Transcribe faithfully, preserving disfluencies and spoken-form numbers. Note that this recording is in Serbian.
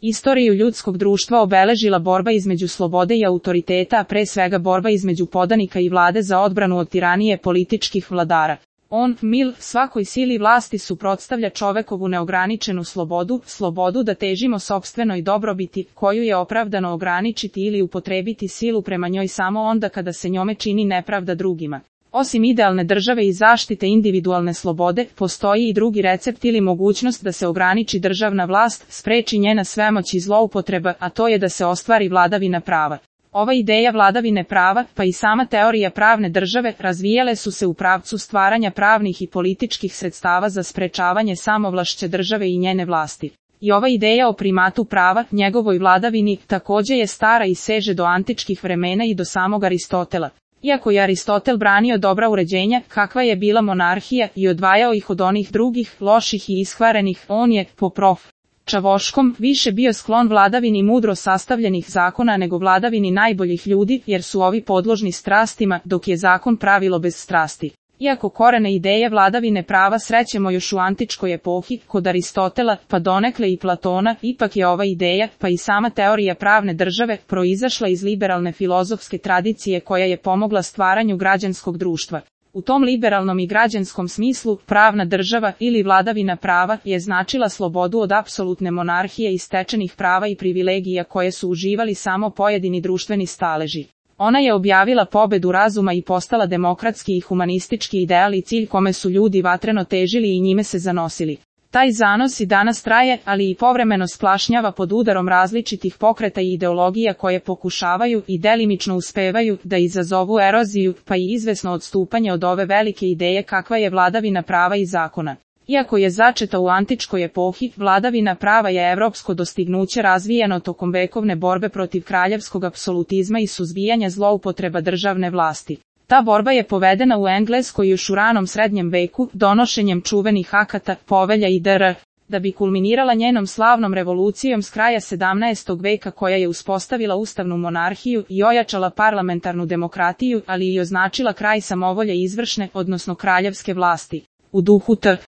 Istoriju ljudskog društva obeležila borba između slobode i autoriteta, a pre svega borba između podanika i vlade za odbranu od tiranije političkih vladara. On, mil, svakoj sili vlasti suprotstavlja čovekovu neograničenu slobodu, slobodu da težimo sopstvenoj dobrobiti, koju je opravdano ograničiti ili upotrebiti silu prema njoj samo onda kada se njome čini nepravda drugima. Osim idealne države i zaštite individualne slobode, postoji i drugi recept ili mogućnost da se ograniči državna vlast, spreči njena svemoć i zloupotreba, a to je da se ostvari vladavina prava. Ova ideja vladavine prava, pa i sama teorija pravne države, razvijale su se u pravcu stvaranja pravnih i političkih sredstava za sprečavanje samovlašće države i njene vlasti. I ova ideja o primatu prava, njegovoj vladavini, takođe je stara i seže do antičkih vremena i do samog Aristotela. Iako je Aristotel branio dobra uređenja, kakva je bila monarhija, i odvajao ih od onih drugih, loših i ishvarenih, on je, po prof. Čavoškom, više bio sklon vladavini mudro sastavljenih zakona nego vladavini najboljih ljudi, jer su ovi podložni strastima, dok je zakon pravilo bez strasti. Iako korene ideje vladavine prava srećemo još u antičkoj epohi, kod Aristotela, pa donekle i Platona, ipak je ova ideja, pa i sama teorija pravne države, proizašla iz liberalne filozofske tradicije koja je pomogla stvaranju građanskog društva. U tom liberalnom i građanskom smislu, pravna država ili vladavina prava je značila slobodu od apsolutne monarhije i stečenih prava i privilegija koje su uživali samo pojedini društveni staleži. Ona je objavila pobedu razuma i postala demokratski i humanistički ideal i cilj kome su ljudi vatreno težili i njime se zanosili. Taj zanos i danas traje, ali i povremeno splašnjava pod udarom različitih pokreta i ideologija koje pokušavaju i delimično uspevaju da izazovu eroziju, pa i izvesno odstupanje od ove velike ideje kakva je vladavina prava i zakona. Iako je začeta u antičkoj epohi, vladavina prava je evropsko dostignuće razvijeno tokom vekovne borbe protiv kraljevskog apsolutizma i suzbijanja zloupotreba državne vlasti. Ta borba je povedena u Engleskoj još u ranom srednjem veku, donošenjem čuvenih akata, povelja i dr. da bi kulminirala njenom slavnom revolucijom s kraja sedamnaestog veka koja je uspostavila ustavnu monarhiju i ojačala parlamentarnu demokratiju, ali i označila kraj samovolje izvršne, odnosno kraljevske vlasti. U duhu T.